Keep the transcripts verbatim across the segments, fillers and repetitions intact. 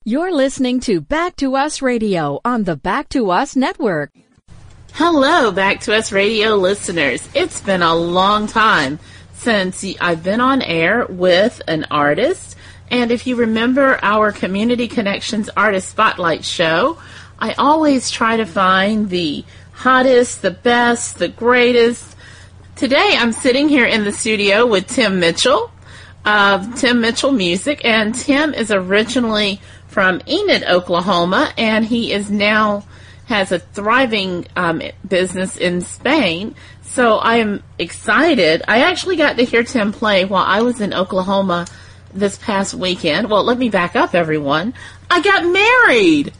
You're listening to Back to Us Radio on the Back to Us Network. Hello, Back to Us Radio listeners. It's been a long time since I've been on air with an artist. And if you remember our Community Connections Artist Spotlight show, I always try to find the hottest, the best, the greatest. Today I'm sitting here in the studio with Tim Mitchell of Tim Mitchell Music. And Tim is originally from Enid, Oklahoma, and he is now has a thriving um, business in Spain. So I am excited. I actually got to hear Tim play while I was in Oklahoma this past weekend. Well, let me back up, everyone. I got married.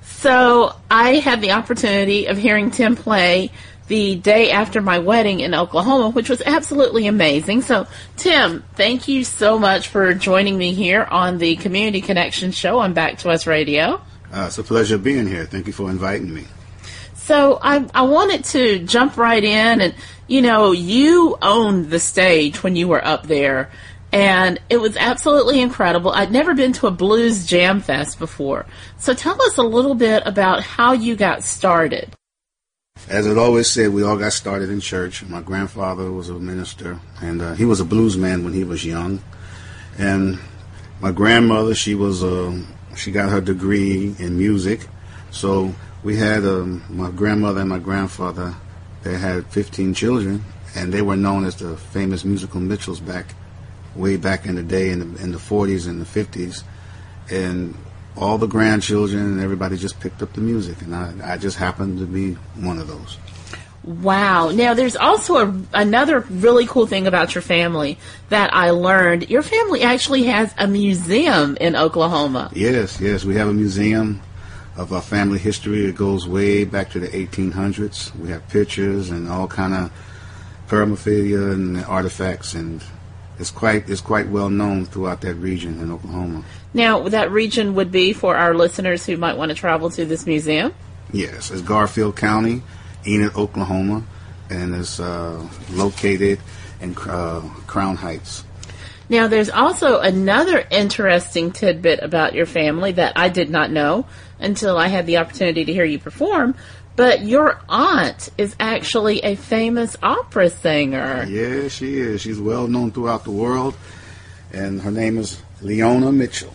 So I had the opportunity of hearing Tim play the day after my wedding in Oklahoma, which was absolutely amazing. So, Tim, thank you so much for joining me here on the Community Connection show on Back to Us Radio. Uh, it's a pleasure being here. Thank you for inviting me. So I, I wanted to jump right in, and, you know, you owned the stage when you were up there, and it was absolutely incredible. I'd never been to a blues jam fest before. So tell us a little bit about how you got started. As it always said, we all got started in church. My grandfather was a minister, and uh, he was a blues man when he was young. And my grandmother, she was a, she got her degree in music. So we had um, my grandmother and my grandfather. They had fifteen children, and they were known as the famous musical Mitchells back, way back in the day, in the in the forties and the fifties. And all the grandchildren and everybody just picked up the music, and I, I just happened to be one of those. Wow. Now, there's also a, another really cool thing about your family that I learned. Your family actually has a museum in Oklahoma. Yes, yes. We have a museum of our family history. It goes way back to the eighteen hundreds. We have pictures and all kind of paraphernalia and artifacts, and it's quite it's quite well known throughout that region in Oklahoma. Now, that region would be for our listeners who might want to travel to this museum? Yes, it's Garfield County, Enid, Oklahoma, and it's uh, located in uh, Crown Heights. Now, there's also another interesting tidbit about your family that I did not know until I had the opportunity to hear you perform, but your aunt is actually a famous opera singer. Yeah, she is. She's well known throughout the world, and her name is Leona Mitchell.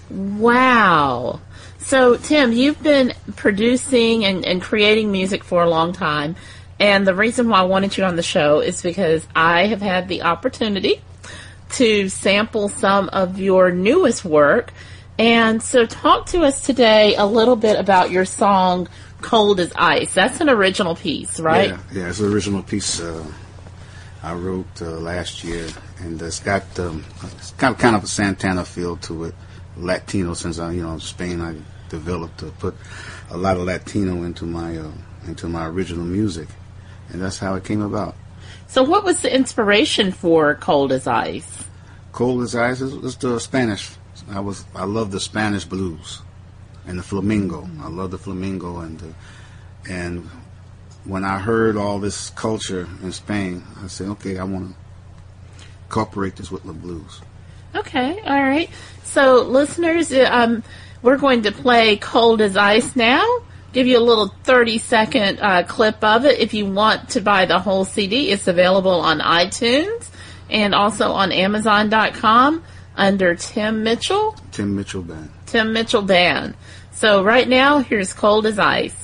Wow. So, Tim, you've been producing and, and creating music for a long time, and the reason why I wanted you on the show is because I have had the opportunity to sample some of your newest work. And so talk to us today a little bit about your song, Cold as Ice. That's an original piece, right? Yeah, yeah, it's an original piece uh, I wrote uh, last year, and it's got um, it's got kind of a Santana feel to it, Latino. Since I, you know, Spain, I developed to put a lot of Latino into my uh, into my original music, and that's how it came about. So, what was the inspiration for Cold as Ice? Cold as Ice is, is the Spanish. I was I love the Spanish blues and the flamenco. I love the flamenco, and the, and when I heard all this culture in Spain, I said, okay, I want to incorporate this with the blues. Okay, all right. So, listeners, um, we're going to play Cold as Ice now. Give you a little thirty-second uh, clip of it. If you want to buy the whole C D, it's available on iTunes and also on Amazon dot com under Tim Mitchell. Tim Mitchell Band. Tim Mitchell Band. So right now, here's Cold as Ice.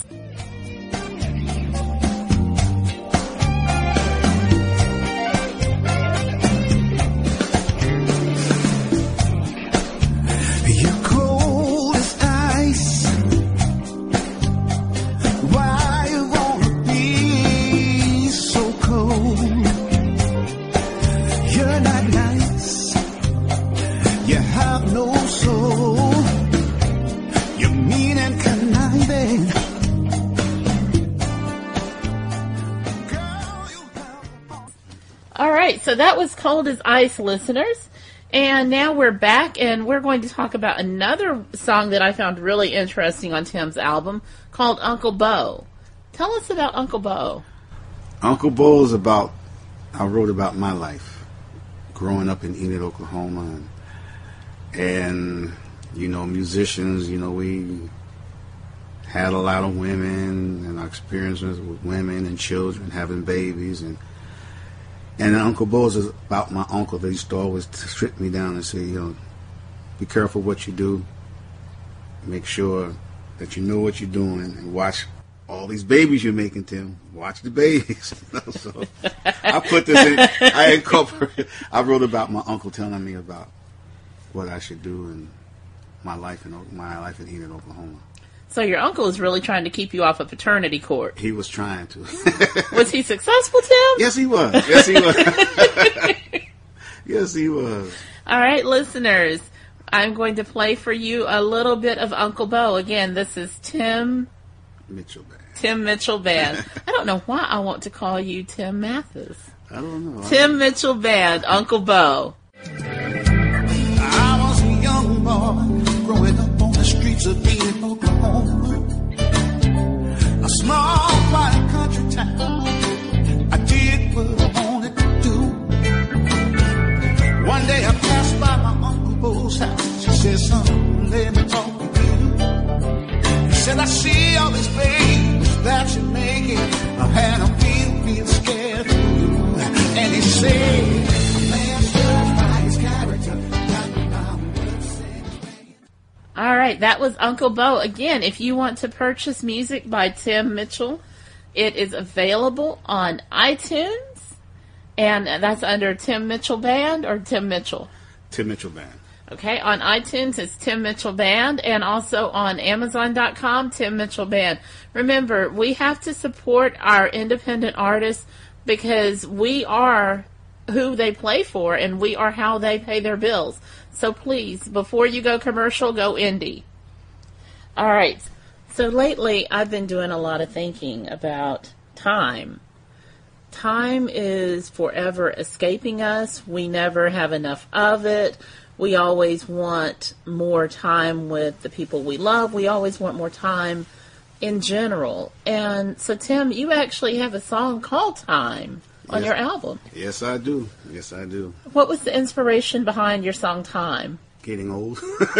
So that was Cold as Ice, listeners. And now we're back, and we're going to talk about another song that I found really interesting on Tim's album called Uncle Bo. Tell us about Uncle Bo. Uncle Bo is about, I wrote about my life growing up in Enid, Oklahoma. And, and you know, musicians, you know, we had a lot of women and our experiences with women and children having babies. And and Uncle Bo is about my uncle that used to always strip me down and say, you know, be careful what you do. Make sure that you know what you're doing and watch all these babies you're making, Tim. Watch the babies. So I put this in, I incorporated, I wrote about my uncle telling me about what I should do in my life in my life in Enid, Oklahoma. So your uncle is really trying to keep you off of paternity court. He was trying to. Was he successful, Tim? Yes, he was. Yes, he was. Yes, he was. All right, listeners, I'm going to play for you a little bit of Uncle Bo. Again, this is Tim Mitchell Band. Tim Mitchell Band. I don't know why I want to call you Tim Mathis. I don't know. Tim Mitchell Band, Uncle Bo. I was a young boy growing up on the streets of Enid, Oklahoma, a small, quiet country town. I did what I wanted to do. One day I passed by my Uncle Bo's house. She said, son, let me talk with you. He said, I see all these babies that you're making. I had a real, real scared for you. And he said, a man's judged by his character, not by what's said. All right, that was Uncle Bo. Again, if you want to purchase music by Tim Mitchell, it is available on iTunes, and that's under Tim Mitchell Band or Tim Mitchell? Tim Mitchell Band. Okay, on iTunes it's Tim Mitchell Band, and also on Amazon dot com, Tim Mitchell Band. Remember, we have to support our independent artists because we are who they play for, and we are how they pay their bills. So please, before you go commercial, go indie. All right, so lately I've been doing a lot of thinking about time. Time is forever escaping us. We never have enough of it. We always want more time with the people we love. We always want more time in general. And so, Tim, you actually have a song called Time on Yes. your album. Yes, I do. Yes, I do. What was the inspiration behind your song Time? Getting old.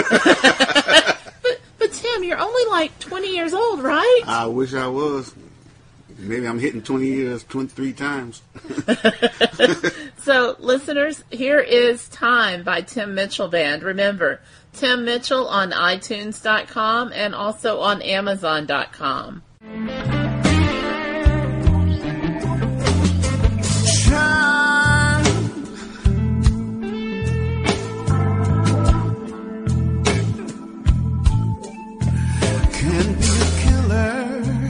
But, but Tim, you're only like twenty years old, right? I wish I was. Maybe I'm hitting twenty years, twenty-three times. So, listeners, here is Time by Tim Mitchell Band. Remember, Tim Mitchell on iTunes dot com and also on Amazon dot com. Can be a killer.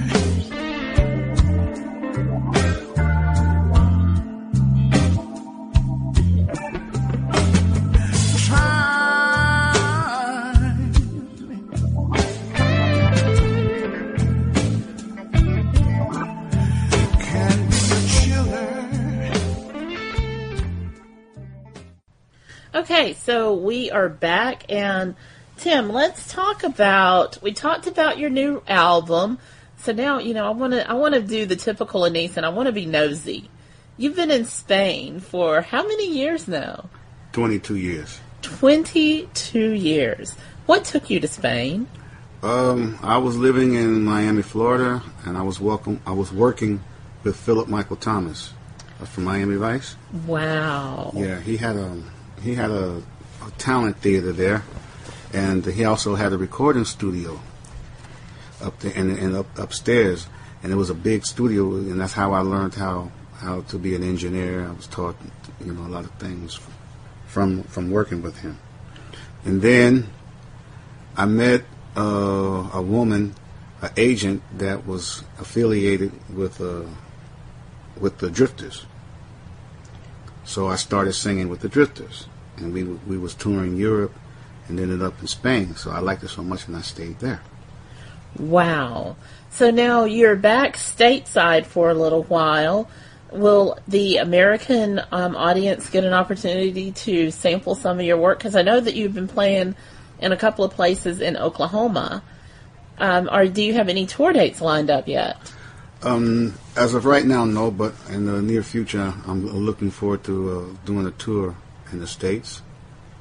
Okay, so we are back, and Tim, let's talk about, we talked about your new album, so now, you know, I want to I want to do the typical Anise, and I want to be nosy. You've been in Spain for how many years now? twenty-two years. twenty-two years. What took you to Spain? Um, I was living in Miami, Florida, and I was welcome. I was working with Philip Michael Thomas uh, from Miami Vice. Wow. Yeah, he had a he had a, a talent theater there, and he also had a recording studio up there and, and up upstairs. And it was a big studio, and that's how I learned how how to be an engineer. I was taught, you know, a lot of things from from working with him. And then I met uh, a woman, an agent that was affiliated with uh, with the Drifters. So I started singing with the Drifters, and we we was touring Europe, and ended up in Spain. So I liked it so much, and I stayed there. Wow. So now you're back stateside for a little while. Will the American um, audience get an opportunity to sample some of your work? Because I know that you've been playing in a couple of places in Oklahoma. Um, or do you have any tour dates lined up yet? Um, as of right now, no, but in the near future, I'm looking forward to uh, doing a tour in the States.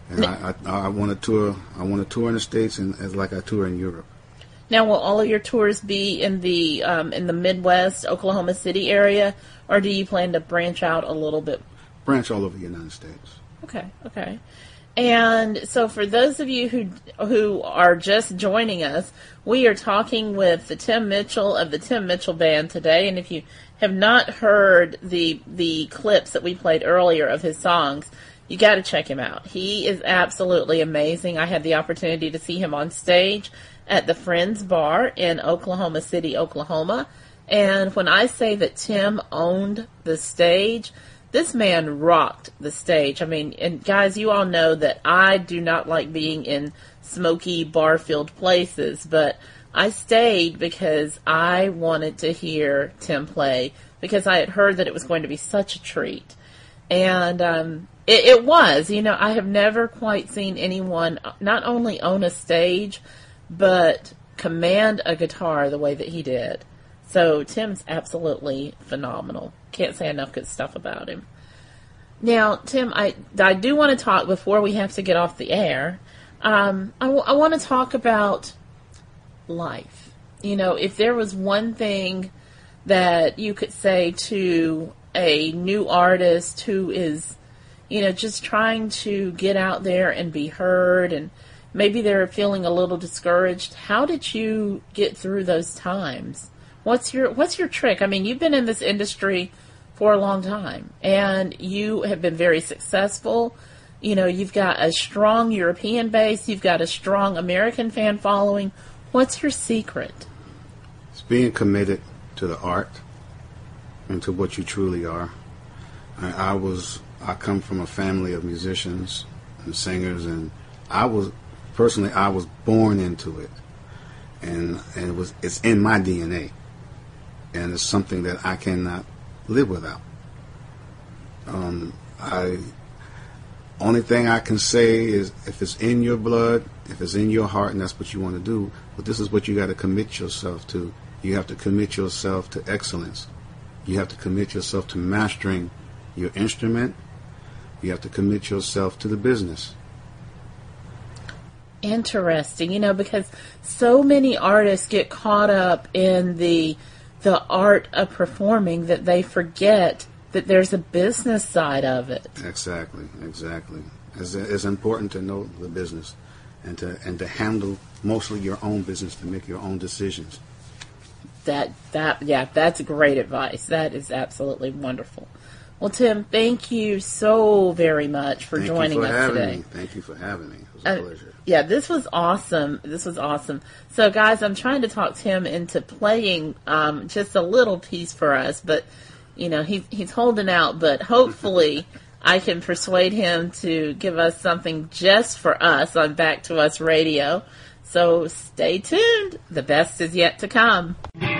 And I, I, I want to tour. I want to tour in the States, and as like I tour in Europe. Now, will all of your tours be in the um, in the Midwest, Oklahoma City area, or do you plan to branch out a little bit? Branch all over the United States. Okay, okay. And so for those of you who who are just joining us, we are talking with the Tim Mitchell of the Tim Mitchell Band today. And if you have not heard the the clips that we played earlier of his songs, you got to check him out. He is absolutely amazing. I had the opportunity to see him on stage at the Friends Bar in Oklahoma City, Oklahoma. And when I say that Tim owned the stage, this man rocked the stage. I mean, and guys, you all know that I do not like being in smoky, bar-filled places, but I stayed because I wanted to hear Tim play, because I had heard that it was going to be such a treat. And um, it, it was. You know, I have never quite seen anyone not only own a stage, but command a guitar the way that he did. So Tim's absolutely phenomenal. Can't say enough good stuff about him. Now, Tim, I, I do want to talk, before we have to get off the air, um, I, w- I want to talk about life. You know, if there was one thing that you could say to a new artist who is, you know, just trying to get out there and be heard, and maybe they're feeling a little discouraged, how did you get through those times? What's your what's your trick? I mean, you've been in this industry for a long time, and you have been very successful. You know, you've got a strong European base. You've got a strong American fan following. What's your secret? It's being committed to the art and to what you truly are. I, I was I come from a family of musicians and singers, and I was personally I was born into it, and and it was it's in my D N A. And it's something that I cannot live without. Um, I only thing I can say is, if it's in your blood, if it's in your heart, and that's what you want to do, but this is what you got to commit yourself to. You have to commit yourself to excellence. You have to commit yourself to mastering your instrument. You have to commit yourself to the business. Interesting, you know, because so many artists get caught up in the the art of performing that they forget that there's a business side of it. Exactly, exactly. It's, it's important to know the business and to and to handle mostly your own business, to make your own decisions. That that yeah, that's great advice. That is absolutely wonderful. Well, Tim, thank you so very much for thank joining you for us having today. Me. Thank you for having me. It was a uh, pleasure. Yeah, this was awesome. This was awesome. So, guys, I'm trying to talk Tim into playing um, just a little piece for us, but you know he's he's holding out. But hopefully, I can persuade him to give us something just for us on Back to Us Radio. So, stay tuned. The best is yet to come.